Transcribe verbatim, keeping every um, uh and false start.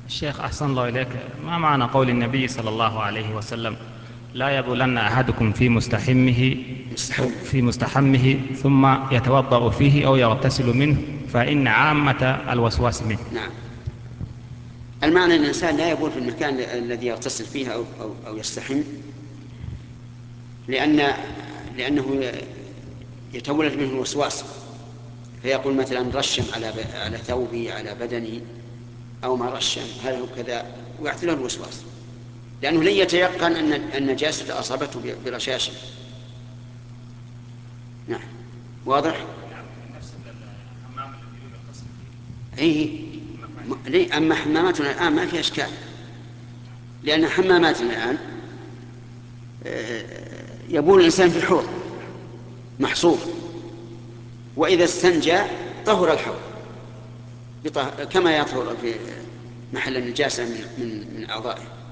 الشيخ أحسن الله إليك، ما معنى قول النبي صلى الله عليه وسلم: لا يبولن أحدكم في مستحمه مستحب. في مستحمه ثم يتوضأ فيه أو يغتسل منه فإن عامة الوسواس منه؟ نعم، المعنى أن الإنسان لا يبول في المكان الذي يغتسل فيه أو, أو, أو يستحم، لأن لأنه يتولد منه الوسواس، فيقول مثلا رشم على على ثوبي على بدني أو ما رشم هل هو كذا، ويعطي له الوسواس، لأنه لن يتيقن أن النجاسة أصابته برشاش. نعم، واضح؟ أي. أما حماماتنا الآن ما في أشكال، لأن حماماتنا الآن يبول الإنسان في الحوض محصور، وإذا استنجى طهر الحوض كما يطهر في محل النجاسة من من من أعضائه.